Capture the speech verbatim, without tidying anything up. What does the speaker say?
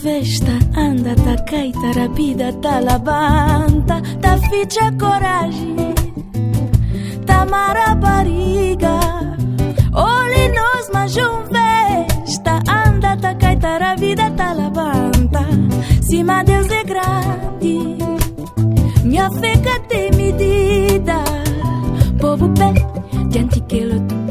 vesta, anda, tá caita, rabida, tá labanta, tá ficha coragem, tá marabariga. Olhe nós, mas um vesta, anda, tá caita, rabida, tá labanta. Cima Deus é grande, minha fé tem medida. Povo pé, diante que luta.